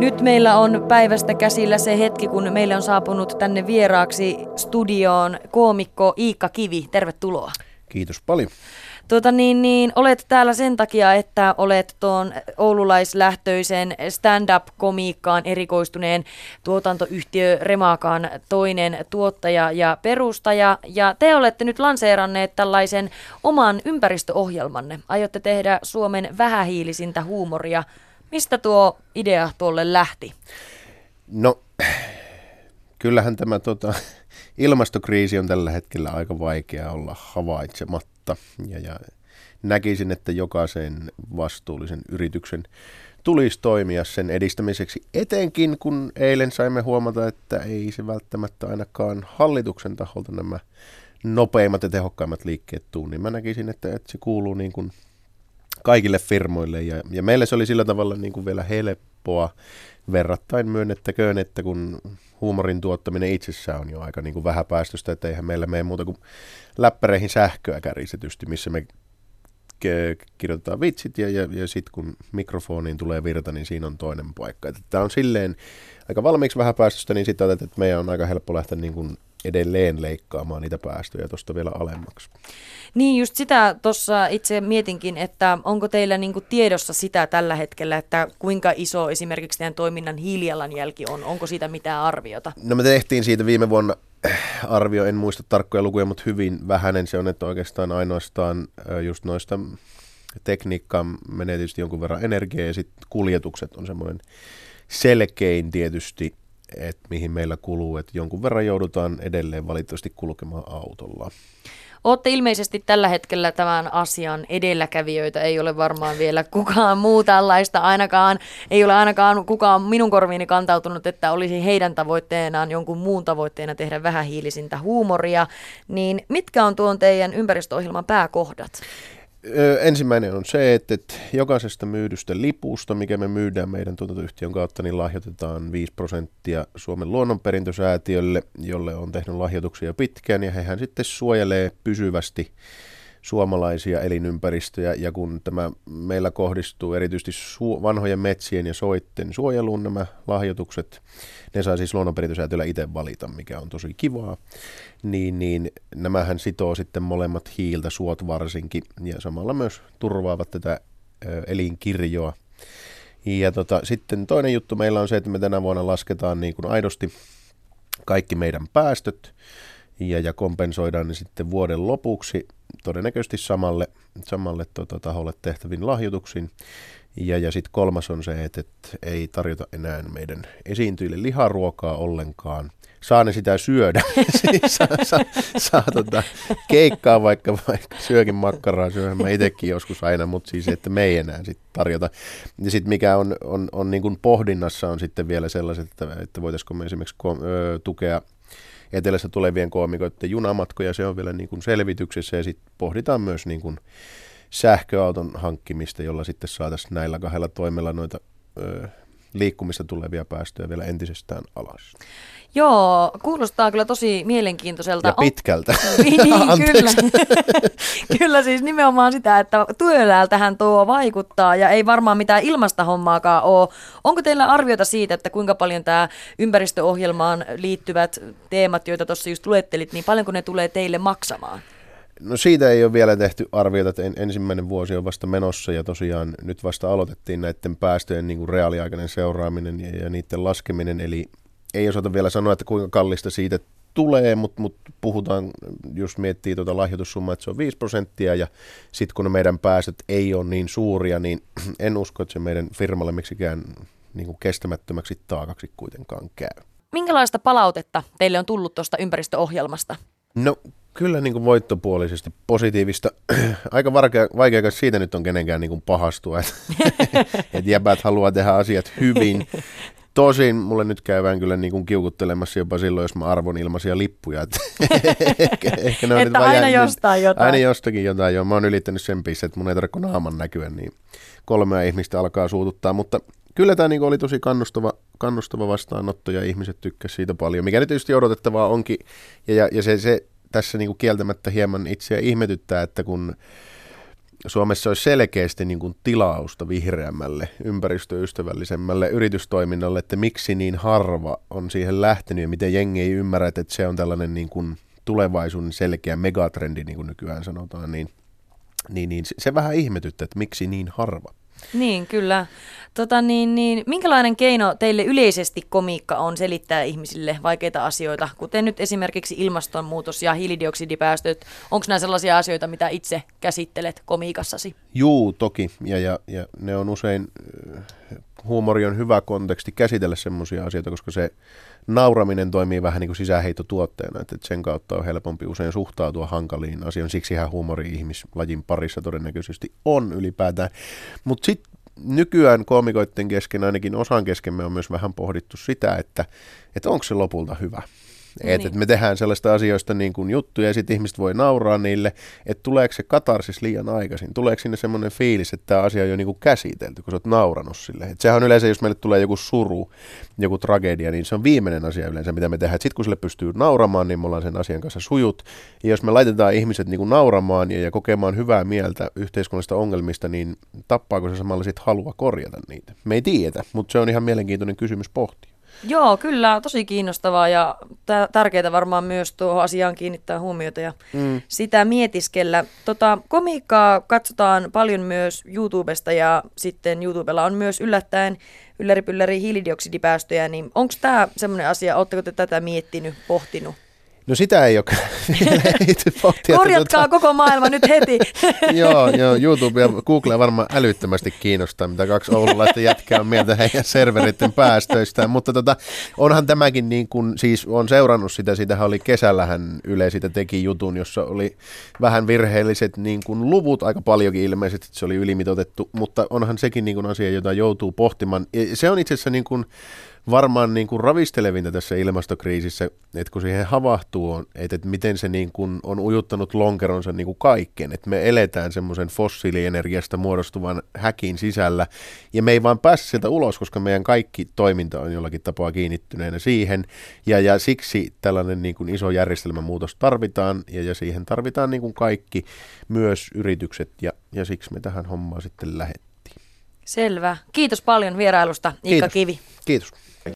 Nyt meillä on päivästä käsillä se hetki, kun meille on saapunut tänne vieraaksi studioon koomikko Iikka Kivi. Tervetuloa. Kiitos paljon. Olet täällä sen takia, että olet tuon oululaislähtöisen stand-up-komiikkaan erikoistuneen tuotantoyhtiö Remakan toinen tuottaja ja perustaja. Ja te olette nyt lanseeranneet tällaisen oman ympäristöohjelmanne. Aiotte tehdä Suomen vähähiilisintä huumoria. Mistä tuo idea tuolle lähti? No, kyllähän tämä ilmastokriisi on tällä hetkellä aika vaikea olla havaitsematta. Ja näkisin, että jokaisen vastuullisen yrityksen tulisi toimia sen edistämiseksi, etenkin kun eilen saimme huomata, että ei se välttämättä ainakaan hallituksen taholta nämä nopeimmat ja tehokkaimmat liikkeet tule, niin mä näkisin, että se kuuluu niin kuin kaikille firmoille ja meille se oli sillä tavalla niin kuin vielä helppoa verrattain myönnettäköön, että kun huumorin tuottaminen itsessään on jo aika niin kuin vähäpäästöistä, että eihän meillä mene muuta kuin läppäreihin sähköä käristetysti, missä me kirjoitetaan vitsit ja sitten kun mikrofoniin tulee virta, niin siinä on toinen paikka. Tämä on silleen aika valmiiksi vähäpäästöistä, niin sitten että meidän on aika helppo lähteä niin kuin edelleen leikkaamaan niitä päästöjä tuosta vielä alemmaksi. Niin just sitä tuossa itse mietinkin, että onko teillä niinku tiedossa sitä tällä hetkellä, että kuinka iso esimerkiksi teidän toiminnan hiilijalanjälki on? Onko siitä mitään arviota? No me tehtiin siitä viime vuonna arvio, en muista tarkkoja lukuja, mutta hyvin vähäinen se on, että oikeastaan ainoastaan just noista tekniikkaan menee tietysti jonkun verran energiaa ja sitten kuljetukset on semmoinen selkein tietysti, että mihin meillä kuluu, että jonkun verran joudutaan edelleen valitettavasti kulkemaan autolla. Olette ilmeisesti tällä hetkellä tämän asian edelläkävijöitä, ei ole varmaan vielä kukaan muu tällaista, ei ole ainakaan kukaan minun korviini kantautunut, että olisi heidän tavoitteenaan jonkun muun tavoitteena tehdä vähähiilisintä huumoria, niin mitkä on tuon teidän ympäristöohjelman pääkohdat? Ensimmäinen on se, että jokaisesta myydystä lipusta, mikä me myydään meidän tuotantoyhtiön kautta, niin lahjoitetaan 5% Suomen luonnonperintösäätiölle, jolle on tehnyt lahjoituksia pitkään, ja hehän sitten suojelee pysyvästi suomalaisia elinympäristöjä, ja kun tämä meillä kohdistuu erityisesti vanhojen metsien ja soitten suojeluun nämä lahjoitukset, ne saa siis luonnonperintösäätiöllä itse valita, mikä on tosi kivaa, niin nämähän sitoo sitten molemmat hiiltä, suot varsinkin, ja samalla myös turvaavat tätä elinkirjoa. Ja sitten toinen juttu meillä on se, että me tänä vuonna lasketaan niin kuin aidosti kaikki meidän päästöt, ja kompensoidaan ne sitten vuoden lopuksi todennäköisesti samalle taholle tehtäviin lahjoituksiin. Ja sitten kolmas on se, että ei tarjota enää meidän esiintyjille liharuokaa ollenkaan. Saa ne sitä syödä. saa keikkaa vaikka syökin makkaraa, syöhän mä itsekin joskus aina, mutta siis että me ei enää sit tarjota. Ja sitten mikä on niin kuin pohdinnassa on sitten vielä sellaiset, että voitaisiko me esimerkiksi tukea etelässä tulevien koomikoiden junamatkoja, se on vielä niin kuin selvityksessä, ja sitten pohditaan myös niin kuin sähköauton hankkimista, jolla sitten saataisiin näillä kahdella toimella noita liikkumista tulevia päästöjä vielä entisestään alas. Joo, kuulostaa kyllä tosi mielenkiintoiselta. Ja pitkältä. Niin, kyllä. Kyllä siis nimenomaan sitä, että työläältähän tuo vaikuttaa ja ei varmaan mitään ilmastohommaakaan ole. Onko teillä arviota siitä, että kuinka paljon tämä ympäristöohjelmaan liittyvät teemat, joita tuossa just luettelit, niin paljonko ne tulee teille maksamaan? No siitä ei ole vielä tehty arviota, että ensimmäinen vuosi on vasta menossa ja tosiaan nyt vasta aloitettiin näiden päästöjen niin kuin reaaliaikainen seuraaminen ja niiden laskeminen, eli ei osata vielä sanoa, että kuinka kallista siitä tulee, mutta puhutaan, jos miettii lahjoitussummaa, että se on 5%, ja sitten kun meidän päästöt ei ole niin suuria, niin en usko, että se meidän firmalle miksikään niin kuin kestämättömäksi taakaksi kuitenkaan käy. Minkälaista palautetta teille on tullut tuosta ympäristöohjelmasta? No kyllä niin kuin voittopuolisesti positiivista. Aika vaikea siitä nyt on kenenkään niin kuin pahastua, että jäbät haluaa tehdä asiat hyvin. Tosin mulle nyt käydään kyllä niin kuin kiukuttelemassa jopa silloin, jos mä arvon ilmaisia lippuja. Ehkä ne on että aina jostain jotain. Aina jostakin jotain, joo. Mä oon ylittänyt sen pissä, että mun ei tarvitse naaman näkyä, niin 3 ihmistä alkaa suututtaa. Mutta kyllä tämä niin oli tosi kannustava vastaanotto ja ihmiset tykkäsivät siitä paljon, mikä nyt tietysti odotettavaa onkin. Ja se tässä niin kuin kieltämättä hieman itseä ihmetyttää, että kun Suomessa olisi selkeästi niin kuin tilausta vihreämmälle, ympäristöystävällisemmälle yritystoiminnalle, että miksi niin harva on siihen lähtenyt ja miten jengi ei ymmärrä, että se on tällainen niin kuin tulevaisuuden selkeä megatrendi, niin kuin nykyään sanotaan, niin se vähän ihmetyttää, että miksi niin harva. Niin, kyllä. Minkälainen keino teille yleisesti komiikka on selittää ihmisille vaikeita asioita, kuten nyt esimerkiksi ilmastonmuutos ja hiilidioksidipäästöt? Onko nämä sellaisia asioita, mitä itse käsittelet komiikassasi? Juu, toki. Ja ne on usein, huumori on hyvä konteksti käsitellä semmoisia asioita, koska se nauraminen toimii vähän niin kuin sisäänheittotuotteena, että sen kautta on helpompi usein suhtautua hankaliin asioihin. Siksihän huumori ihmislajin parissa todennäköisesti on ylipäätään. Mutta sitten nykyään koomikoiden kesken, ainakin osan kesken, me on myös vähän pohdittu sitä, että onko se lopulta hyvä. Että me tehdään sellaista asioista niin kuin juttuja ja sitten ihmiset voi nauraa niille, että tuleeko se katarsis liian aikaisin, tuleeko sinne semmoinen fiilis, että tämä asia on jo niin kuin käsitelty, kun sä oot nauranut sille. Et sehän on yleensä, jos meille tulee joku suru, joku tragedia, niin se on viimeinen asia yleensä, mitä me tehdään. Sitten kun sille pystyy nauramaan, niin me ollaan sen asian kanssa sujut. Ja jos me laitetaan ihmiset niin kuin nauramaan ja kokemaan hyvää mieltä yhteiskunnallisista ongelmista, niin tappaako se samalla sitten halua korjata niitä? Me ei tiedä, mutta se on ihan mielenkiintoinen kysymys pohtia. Joo, kyllä, tosi kiinnostavaa ja tärkeää varmaan myös tuohon asiaan kiinnittää huomiota ja sitä mietiskellä. Komiikkaa katsotaan paljon myös YouTubesta ja sitten YouTubella on myös yllättäen ylläri hiilidioksidipäästöjä, niin onko tämä semmoinen asia, oletteko te tätä miettinyt, pohtinut? No sitä ei ole vielä itse pohtia. Korjatkaa koko maailma nyt heti. Joo, YouTube ja Google varmaan älyttömästi kiinnostaa, mitä 2 oululaista jätkää on mieltä heidän serveritten päästöistään, mutta onhan tämäkin niin kuin, siis on seurannut sitä, siitähän oli kesällähän Yle siitä teki jutun, jossa oli vähän virheelliset niin kuin luvut, aika paljonkin ilmeisesti, että se oli ylimitoitettu, mutta onhan sekin niin kuin asia, jota joutuu pohtimaan. Se on itse asiassa niin kuin varmaan niin kuin ravistelevinta tässä ilmastokriisissä, että kun siihen havahtuu, että miten se niin kuin on ujuttanut lonkeronsa niin kuin kaikkeen, että me eletään semmoisen fossiilienergiasta muodostuvan häkin sisällä, ja me ei vaan pääse sieltä ulos, koska meidän kaikki toiminta on jollakin tapaa kiinnittyneenä siihen, ja siksi tällainen niin kuin iso järjestelmämuutos tarvitaan, ja siihen tarvitaan niin kuin kaikki, myös yritykset, ja siksi me tähän hommaan sitten lähdettiin. Selvä. Kiitos paljon vierailusta, Iikka Kivi. Kiitos.